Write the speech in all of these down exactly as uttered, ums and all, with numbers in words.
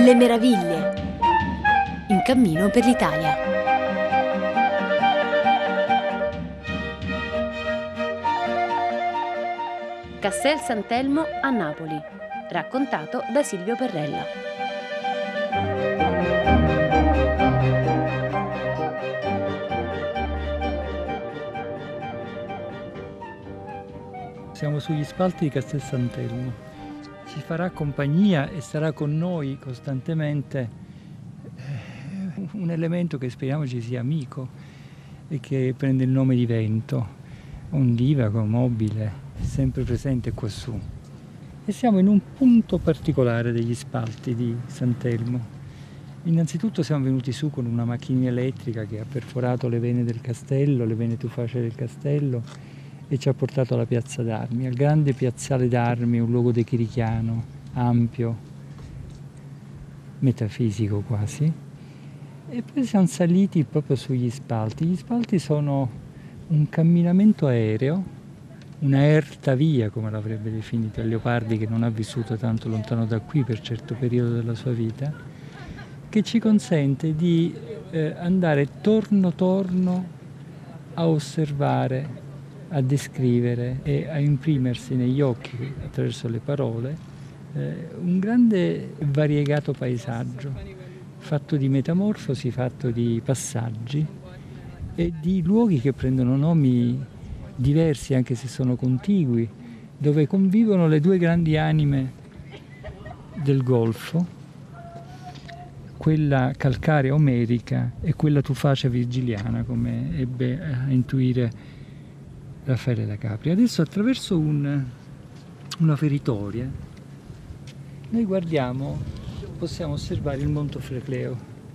Le meraviglie. In cammino per l'Italia. Castel Sant'Elmo a Napoli, raccontato da Silvio Perrella. Siamo sugli spalti di Castel Sant'Elmo. Ci farà compagnia e sarà con noi costantemente eh, un elemento che speriamo ci sia amico e che prende il nome di vento, ondivago, mobile, sempre presente quassù. E siamo in un punto particolare degli spalti di Sant'Elmo. Innanzitutto siamo venuti su con una macchinina elettrica che ha perforato le vene del castello, le vene tufacee del castello, e ci ha portato alla piazza d'armi, al grande piazzale d'armi, un luogo de chirichiano, ampio, metafisico quasi. E poi siamo saliti proprio sugli spalti. Gli spalti sono un camminamento aereo, una erta via, come l'avrebbe definito Leopardi, che non ha vissuto tanto lontano da qui per certo periodo della sua vita, che ci consente di eh, andare torno torno a osservare, a descrivere e a imprimersi negli occhi attraverso le parole eh, un grande e variegato paesaggio fatto di metamorfosi, fatto di passaggi e di luoghi che prendono nomi diversi anche se sono contigui, dove convivono le due grandi anime del Golfo, quella calcarea omerica e quella tufacea virgiliana, come ebbe a intuire Raffaele da Capri. Adesso attraverso un, una feritoria noi guardiamo, possiamo osservare il Monte Frecleo.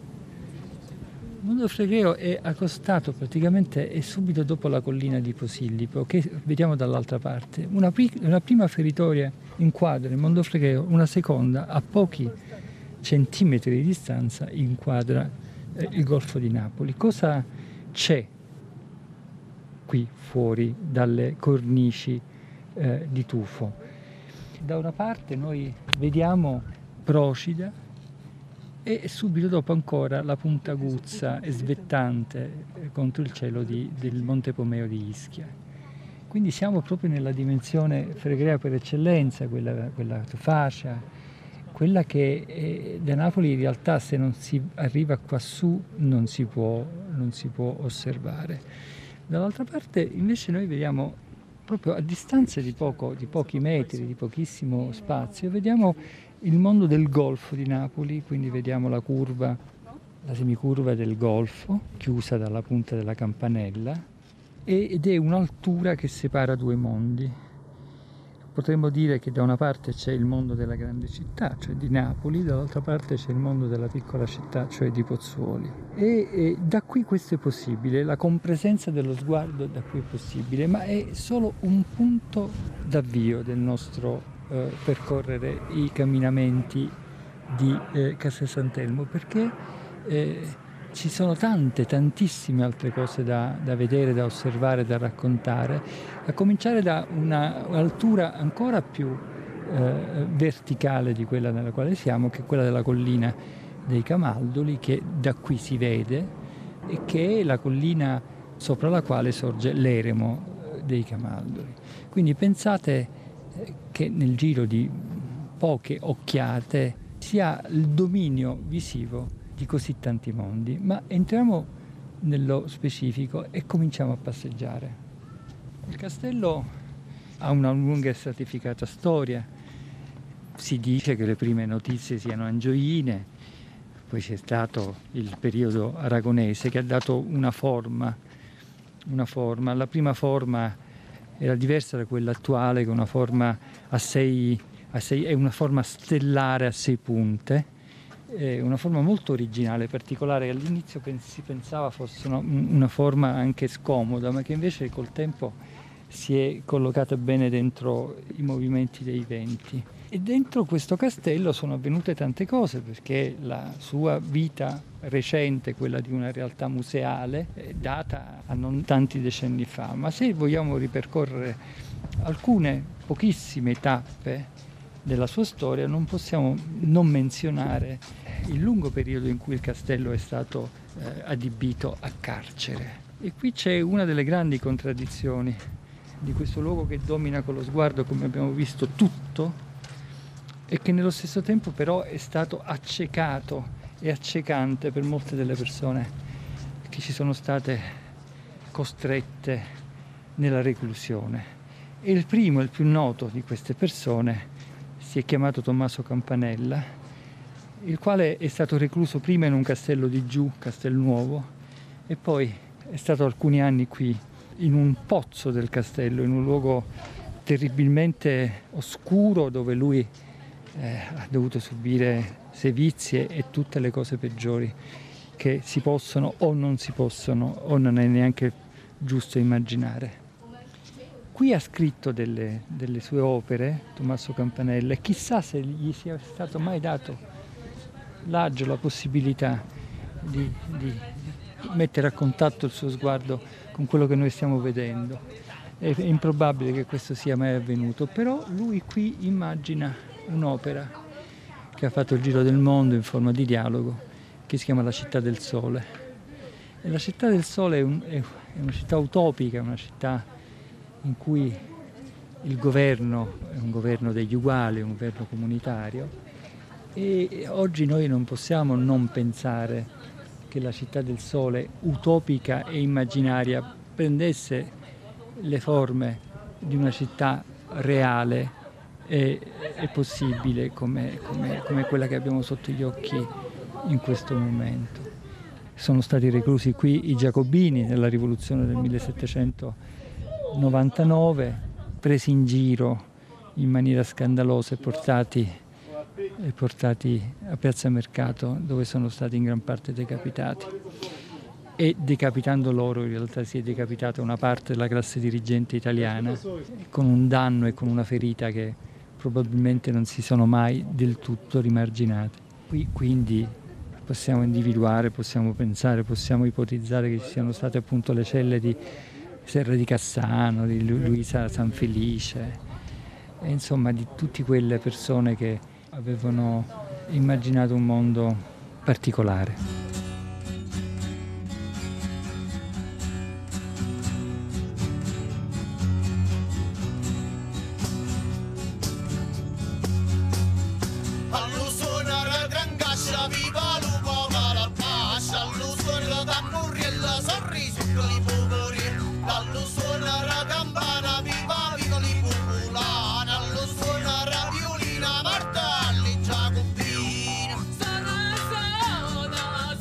Il Monte Frecleo è accostato praticamente è subito dopo la collina di Posillipo, che vediamo dall'altra parte. Una, una prima feritoria inquadra il Monte Frecleo, una seconda a pochi centimetri di distanza inquadra eh, il Golfo di Napoli. Cosa c'è qui fuori dalle cornici eh, di tufo? Da una parte noi vediamo Procida e subito dopo ancora la punta aguzza e svettante eh, contro il cielo di, del Monte Pomeo di Ischia. Quindi siamo proprio nella dimensione fregrea per eccellenza, quella, quella tufacea, quella che eh, da Napoli in realtà se non si arriva quassù non si può, non si può osservare. Dall'altra parte invece noi vediamo proprio a distanza di, poco, di pochi metri, di pochissimo spazio, vediamo il mondo del Golfo di Napoli, quindi vediamo la curva, la semicurva del Golfo, chiusa dalla punta della campanella, ed è un'altura che separa due mondi. Potremmo dire che da una parte c'è il mondo della grande città, cioè di Napoli, dall'altra parte c'è il mondo della piccola città, cioè di Pozzuoli. E, e da qui questo è possibile, la compresenza dello sguardo da qui è possibile, ma è solo un punto d'avvio del nostro eh, percorrere i camminamenti di eh, Castel Sant'Elmo, perché eh, ci sono tante, tantissime altre cose da, da vedere, da osservare, da raccontare, a cominciare da una, un'altura ancora più eh, verticale di quella nella quale siamo, che è quella della collina dei Camaldoli, che da qui si vede e che è la collina sopra la quale sorge l'eremo dei Camaldoli. Quindi pensate che nel giro di poche occhiate si ha il dominio visivo di così tanti mondi, ma entriamo nello specifico e cominciamo a passeggiare. Il castello ha una lunga e stratificata storia, si dice che le prime notizie siano angioine, poi c'è stato il periodo aragonese che ha dato una forma, una forma. La prima forma era diversa da quella attuale, che è una forma a sei, a sei, è una forma stellare a sei punte, è una forma molto originale, particolare, che all'inizio si pensava fosse una, una forma anche scomoda, ma che invece col tempo si è collocata bene dentro i movimenti dei venti. E dentro questo castello sono avvenute tante cose, perché la sua vita recente, quella di una realtà museale, è data a non tanti decenni fa. Ma se vogliamo ripercorrere alcune pochissime tappe della sua storia, non possiamo non menzionare il lungo periodo in cui il castello è stato eh, adibito a carcere. E qui c'è una delle grandi contraddizioni di questo luogo che domina con lo sguardo, come abbiamo visto, tutto, e che nello stesso tempo però è stato accecato e accecante per molte delle persone che ci sono state costrette nella reclusione. E il primo, il più noto di queste persone, si è chiamato Tommaso Campanella, il quale è stato recluso prima in un castello di giù, Castelnuovo, e poi è stato alcuni anni qui in un pozzo del castello, in un luogo terribilmente oscuro dove lui eh, ha dovuto subire sevizie e tutte le cose peggiori che si possono o non si possono o non è neanche giusto immaginare. Qui ha scritto delle, delle sue opere, Tommaso Campanella, e chissà se gli sia stato mai dato l'agio, la possibilità di, di mettere a contatto il suo sguardo con quello che noi stiamo vedendo. È improbabile che questo sia mai avvenuto, però lui qui immagina un'opera che ha fatto il giro del mondo in forma di dialogo, che si chiama La città del sole. E la città del sole è, un, è una città utopica, una città in cui il governo è un governo degli uguali, un governo comunitario, e oggi noi non possiamo non pensare che la città del sole, utopica e immaginaria, prendesse le forme di una città reale e, e possibile come, come, come quella che abbiamo sotto gli occhi in questo momento. Sono stati reclusi qui i Giacobini nella rivoluzione del millesettecentonovantanove, presi in giro in maniera scandalosa e portati, e portati a Piazza Mercato, dove sono stati in gran parte decapitati. E decapitando loro in realtà si è decapitata una parte della classe dirigente italiana, con un danno e con una ferita che probabilmente non si sono mai del tutto rimarginate. Qui quindi possiamo individuare, possiamo pensare, possiamo ipotizzare che ci siano state appunto le celle di Serra di Cassano, di Lu- Luisa Sanfelice, e insomma di tutte quelle persone che avevano immaginato un mondo particolare. Sono, sono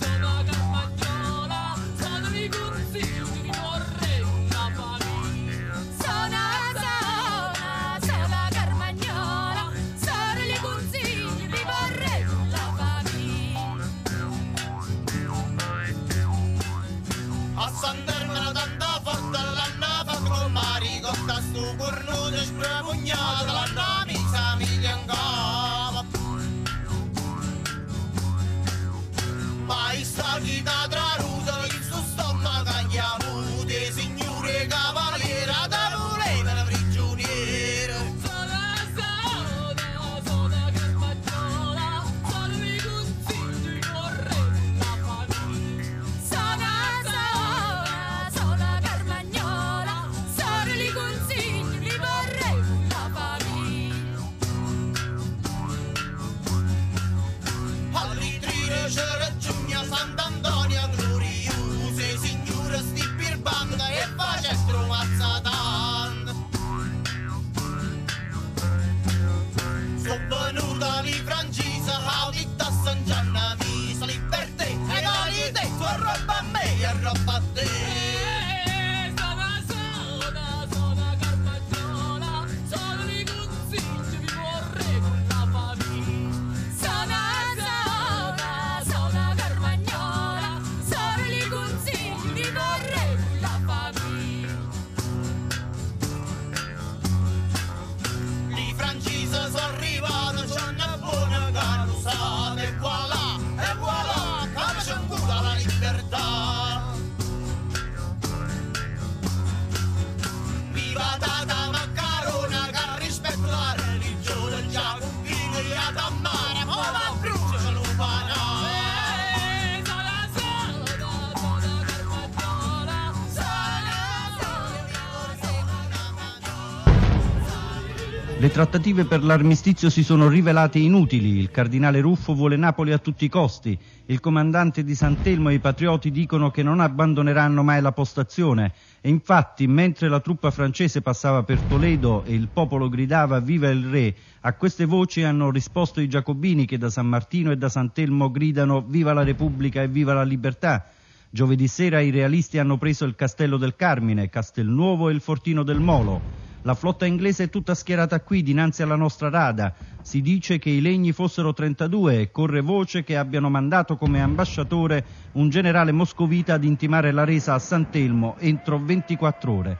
Le trattative per l'armistizio si sono rivelate inutili, il cardinale Ruffo vuole Napoli a tutti i costi, il comandante di Sant'Elmo e i patrioti dicono che non abbandoneranno mai la postazione e infatti mentre la truppa francese passava per Toledo e il popolo gridava viva il re, a queste voci hanno risposto i giacobini che da San Martino e da Sant'Elmo gridano viva la Repubblica e viva la libertà. Giovedì sera i realisti hanno preso il Castello del Carmine, Castelnuovo e il Fortino del Molo. La flotta inglese è tutta schierata qui dinanzi alla nostra rada. Si dice che i legni fossero trentadue e corre voce che abbiano mandato come ambasciatore un generale moscovita ad intimare la resa a Sant'Elmo entro ventiquattro ore.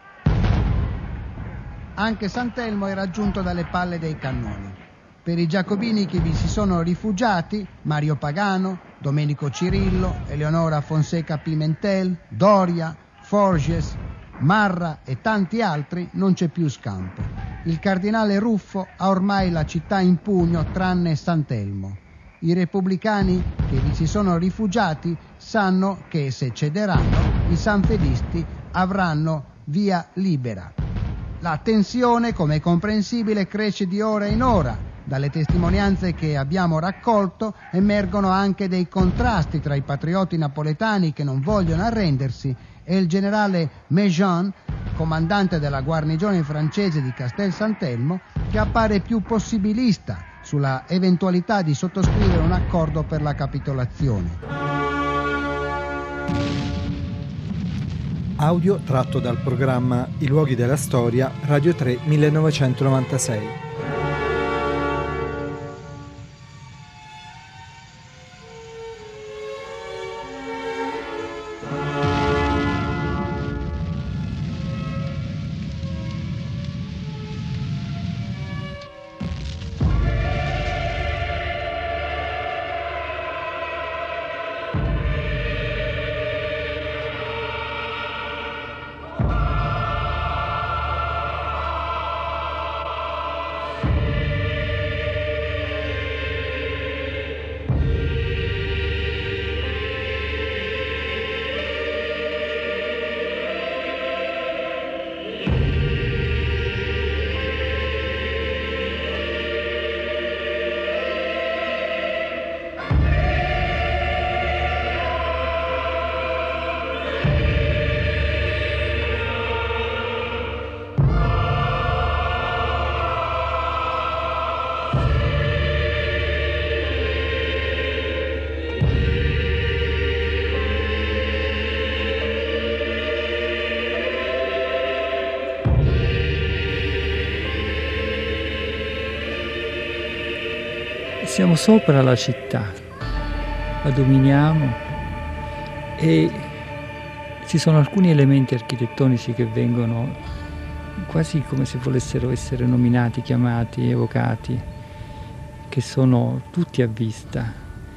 Anche Sant'Elmo è raggiunto dalle palle dei cannoni. Per i giacobini che vi si sono rifugiati, Mario Pagano, Domenico Cirillo, Eleonora Fonseca Pimentel, Doria, Forges, Marra e tanti altri non c'è più scampo. Il cardinale Ruffo ha ormai la città in pugno tranne Sant'Elmo. I repubblicani che vi si sono rifugiati sanno che se cederanno i sanfedisti avranno via libera. La tensione, come è comprensibile, cresce di ora in ora. Dalle testimonianze che abbiamo raccolto emergono anche dei contrasti tra i patrioti napoletani che non vogliono arrendersi e il generale Méjean, comandante della guarnigione francese di Castel Sant'Elmo, che appare più possibilista sulla eventualità di sottoscrivere un accordo per la capitolazione. Audio tratto dal programma I luoghi della storia, Radio tre millenovecentonovantasei. Siamo sopra la città, la dominiamo e ci sono alcuni elementi architettonici che vengono quasi come se volessero essere nominati, chiamati, evocati, che sono tutti a vista,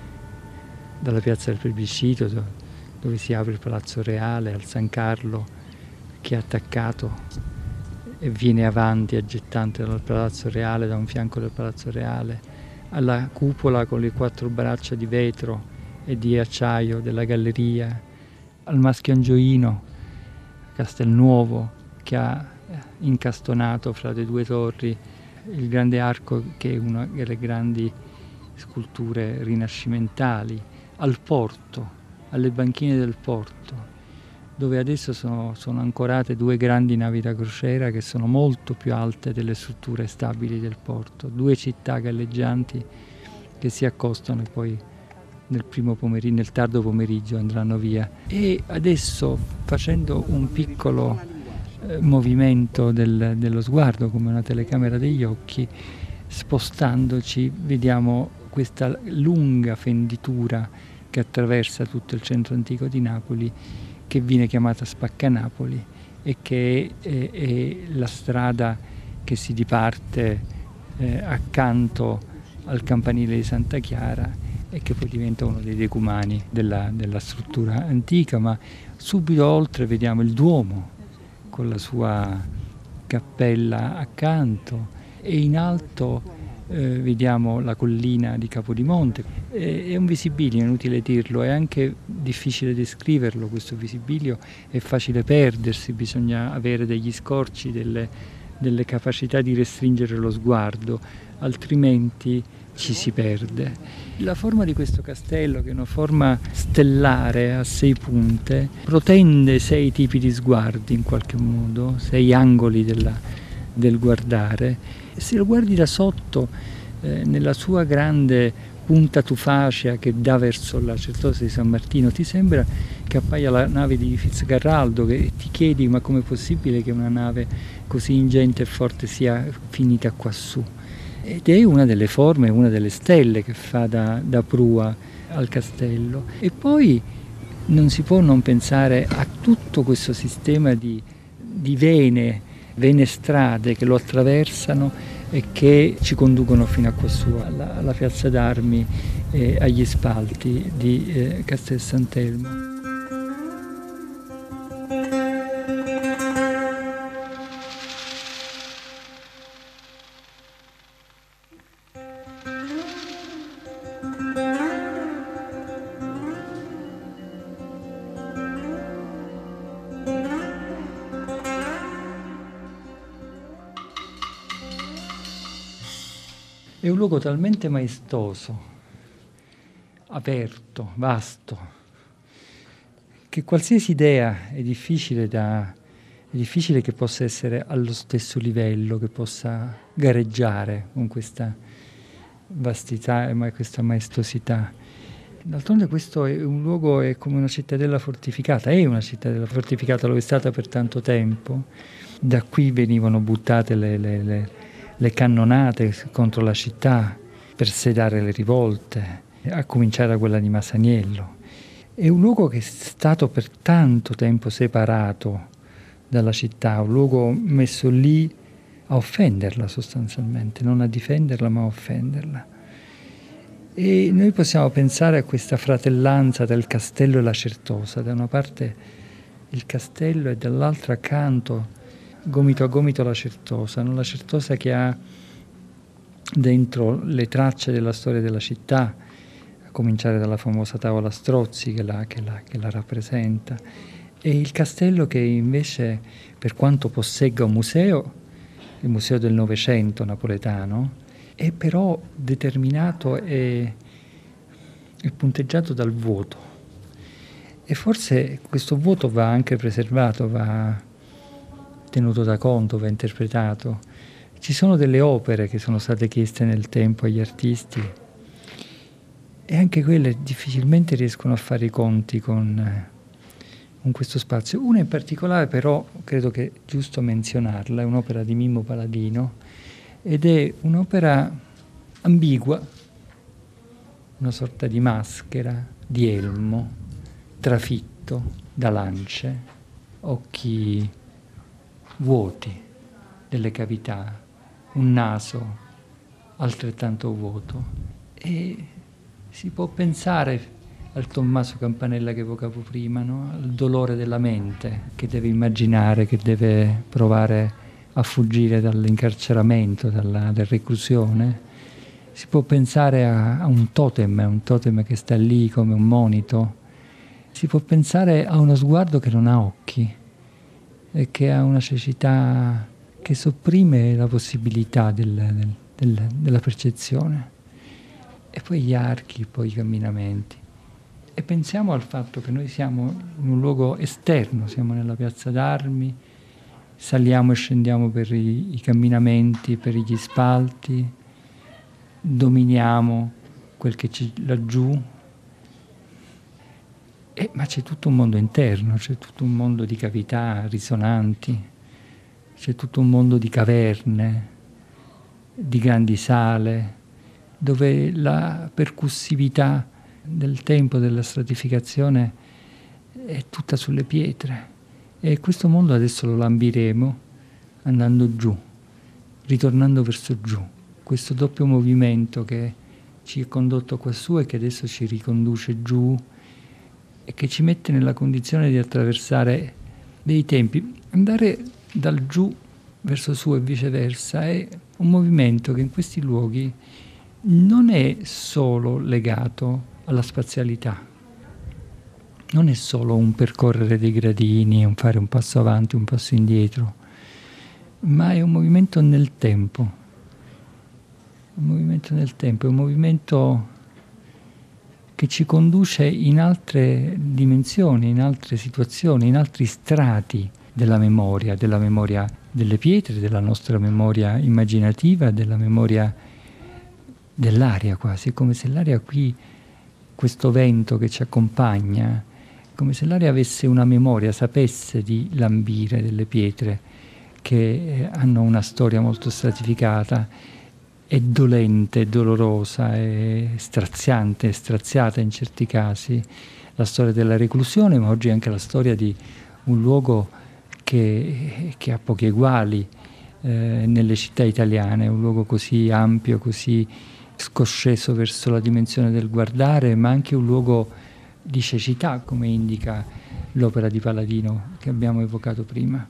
dalla piazza del Plebiscito dove si apre il Palazzo Reale al San Carlo che è attaccato e viene avanti aggettante dal Palazzo Reale, da un fianco del Palazzo Reale, alla cupola con le quattro braccia di vetro e di acciaio della galleria, al Maschio Angioino, Castelnuovo, che ha incastonato fra le due torri il grande arco che è una delle grandi sculture rinascimentali, al porto, alle banchine del porto, dove adesso sono, sono ancorate due grandi navi da crociera che sono molto più alte delle strutture stabili del porto, due città galleggianti che si accostano e poi nel, primo pomeriggio, nel tardo pomeriggio andranno via. E adesso, facendo un piccolo eh, movimento del, dello sguardo, come una telecamera degli occhi, spostandoci vediamo questa lunga fenditura che attraversa tutto il centro antico di Napoli, che viene chiamata Spaccanapoli e che è, è, è la strada che si diparte eh, accanto al campanile di Santa Chiara e che poi diventa uno dei decumani della, della struttura antica, ma subito oltre vediamo il Duomo con la sua cappella accanto e in alto Eh, vediamo la collina di Capodimonte. Eh, è un visibilio, è inutile dirlo, è anche difficile descriverlo questo visibilio, è facile perdersi, bisogna avere degli scorci, delle, delle capacità di restringere lo sguardo, altrimenti ci si perde. La forma di questo castello, che è una forma stellare a sei punte, protende sei tipi di sguardi in qualche modo, sei angoli della, del guardare. Se lo guardi da sotto, eh, nella sua grande punta tufacea che dà verso la Certosa di San Martino, ti sembra che appaia la nave di Fitzcarraldo, che ti chiedi ma com'è possibile che una nave così ingente e forte sia finita quassù. Ed è una delle forme, una delle stelle che fa da, da prua al castello. E poi non si può non pensare a tutto questo sistema di, di vene, vene strade che lo attraversano e che ci conducono fino a quassù, alla, alla piazza d'armi e agli spalti di eh, Castel Sant'Elmo. È un luogo talmente maestoso, aperto, vasto, che qualsiasi idea è difficile, da, è difficile che possa essere allo stesso livello, che possa gareggiare con questa vastità e questa maestosità. D'altronde questo è un luogo, è come una cittadella fortificata, è una cittadella fortificata, lo è stata per tanto tempo. Da qui venivano buttate le... le, le le cannonate contro la città per sedare le rivolte, a cominciare da quella di Masaniello. È un luogo che è stato per tanto tempo separato dalla città, un luogo messo lì a offenderla sostanzialmente, non a difenderla ma a offenderla. E noi possiamo pensare a questa fratellanza del castello e la Certosa, da una parte il castello e dall'altra accanto gomito a gomito la Certosa, no? La Certosa che ha dentro le tracce della storia della città, a cominciare dalla famosa tavola Strozzi che la, che la, che la rappresenta, e il castello che invece, per quanto possegga un museo, il museo del Novecento napoletano, è però determinato e, e punteggiato dal vuoto. E forse questo vuoto va anche preservato, va tenuto da conto, va interpretato. Ci sono delle opere che sono state chieste nel tempo agli artisti e anche quelle difficilmente riescono a fare i conti con, con questo spazio. Una in particolare però credo che è giusto menzionarla, è un'opera di Mimmo Paladino ed è un'opera ambigua, una sorta di maschera, di elmo, trafitto da lance, occhi vuoti, delle cavità, un naso altrettanto vuoto. E si può pensare al Tommaso Campanella che evocavo prima, no? Al dolore della mente che deve immaginare, che deve provare a fuggire dall'incarceramento, dalla, dalla reclusione. Si può pensare a, a un totem, a un totem che sta lì come un monito. Si può pensare a uno sguardo che non ha occhi e che ha una cecità che sopprime la possibilità del, del, del, della percezione. E poi gli archi, poi i camminamenti. E pensiamo al fatto che noi siamo in un luogo esterno, siamo nella piazza d'armi, saliamo e scendiamo per i, i camminamenti, per gli spalti, dominiamo quel che c'è laggiù. Eh, ma c'è tutto un mondo interno, c'è tutto un mondo di cavità risonanti, c'è tutto un mondo di caverne, di grandi sale, dove la percussività del tempo della stratificazione è tutta sulle pietre. E questo mondo adesso lo lambiremo andando giù, ritornando verso giù. Questo doppio movimento che ci ha condotto quassù e che adesso ci riconduce giù e che ci mette nella condizione di attraversare dei tempi. Andare dal giù verso su e viceversa è un movimento che in questi luoghi non è solo legato alla spazialità, non è solo un percorrere dei gradini, un fare un passo avanti, un passo indietro, ma è un movimento nel tempo, un movimento nel tempo, è un movimento che ci conduce in altre dimensioni, in altre situazioni, in altri strati della memoria, della memoria delle pietre, della nostra memoria immaginativa, della memoria dell'aria quasi, come se l'aria qui, questo vento che ci accompagna, come se l'aria avesse una memoria, sapesse di lambire delle pietre che hanno una storia molto stratificata, è dolente, è dolorosa, è straziante, è straziata in certi casi, la storia della reclusione, ma oggi anche la storia di un luogo che, che ha pochi eguali eh, nelle città italiane, un luogo così ampio, così scosceso verso la dimensione del guardare, ma anche un luogo di cecità, come indica l'opera di Paladino che abbiamo evocato prima.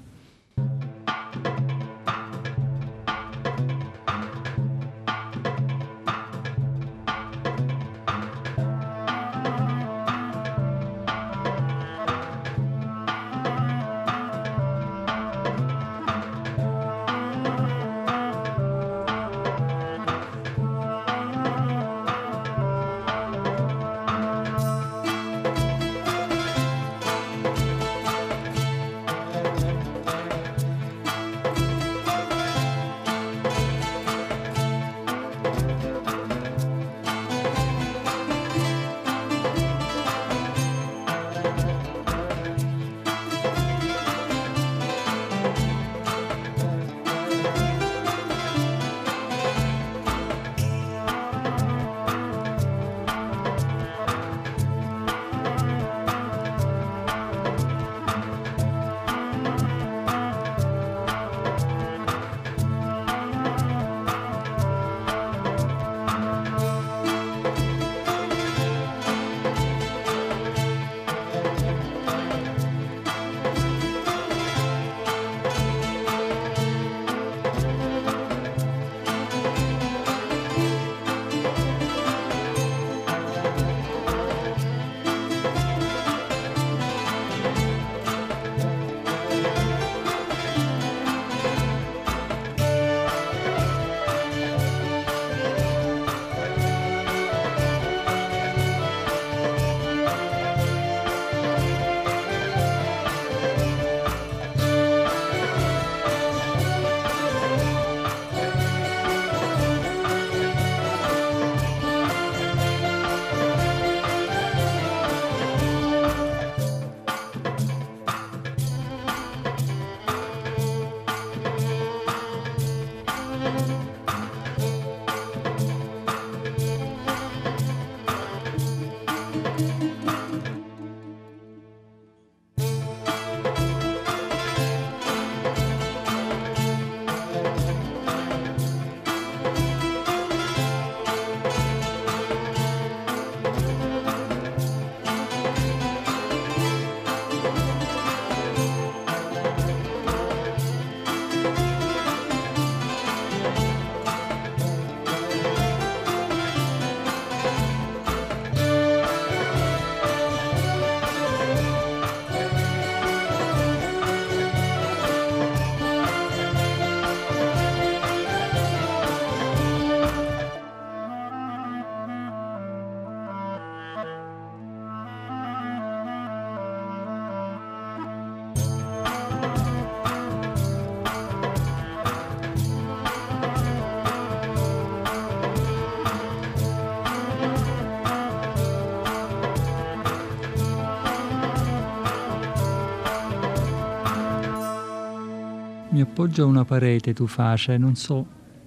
Mi appoggio a una parete tuface, non so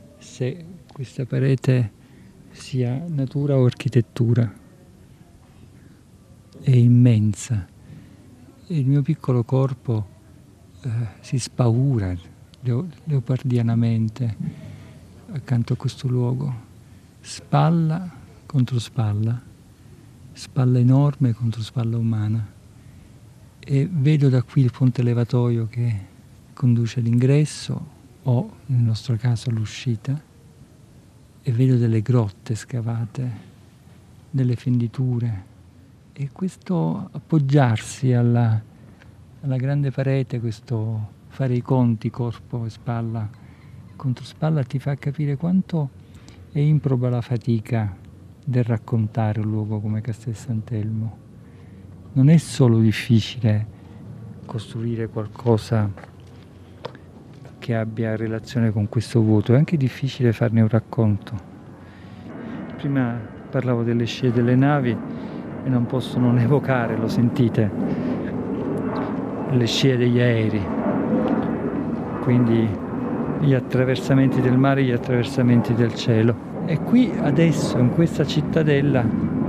se questa parete sia natura o architettura. È immensa e il mio piccolo corpo eh, si spaura leo- leopardianamente accanto a questo luogo, spalla contro spalla, spalla enorme contro spalla umana, e vedo da qui il ponte levatoio che conduce all'ingresso o, nel nostro caso, all'uscita, e vedo delle grotte scavate, delle fenditure, e questo appoggiarsi alla, alla grande parete, questo fare i conti corpo e spalla contro spalla ti fa capire quanto è improba la fatica del raccontare un luogo come Castel Sant'Elmo. Non è solo difficile costruire qualcosa che abbia relazione con questo vuoto, è anche difficile farne un racconto. Prima parlavo delle scie delle navi e non posso non evocare, lo sentite, le scie degli aerei, quindi gli attraversamenti del mare e gli attraversamenti del cielo. E qui adesso, in questa cittadella,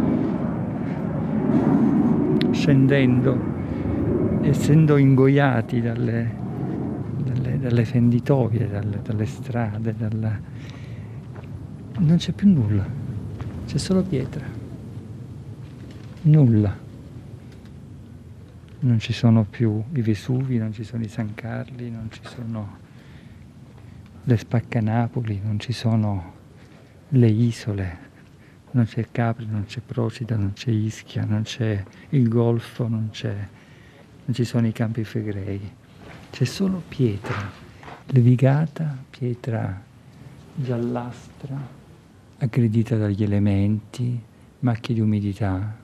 scendendo, essendo ingoiati dalle, dalle, dalle fenditoie, dalle, dalle strade, dalla... non c'è più nulla, c'è solo pietra, nulla. Non ci sono più i Vesuvi, non ci sono i San Carli, non ci sono le Spaccanapoli, non ci sono le isole, non c'è Capri, non c'è Procida, non c'è Ischia, non c'è il Golfo, non c'è, non ci sono i Campi Flegrei, c'è solo pietra, levigata, pietra giallastra, aggredita dagli elementi, macchie di umidità,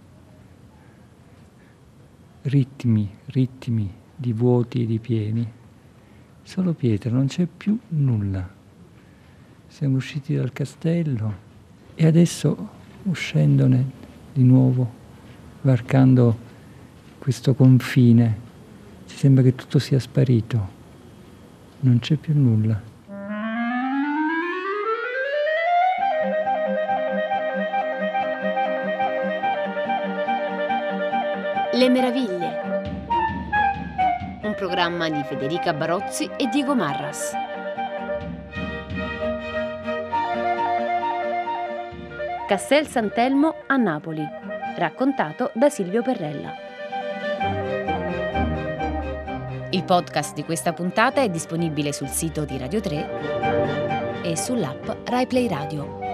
ritmi, ritmi di vuoti e di pieni, solo pietra, non c'è più nulla. Siamo usciti dal castello e adesso, uscendone di nuovo, varcando questo confine, ci sembra che tutto sia sparito, non c'è più nulla. Le meraviglie. Un programma di Federica Barozzi e Diego Marras. Castel Sant'Elmo a Napoli, raccontato da Silvio Perrella. Il podcast di questa puntata è disponibile sul sito di Radio tre e sull'app Rai Play Radio.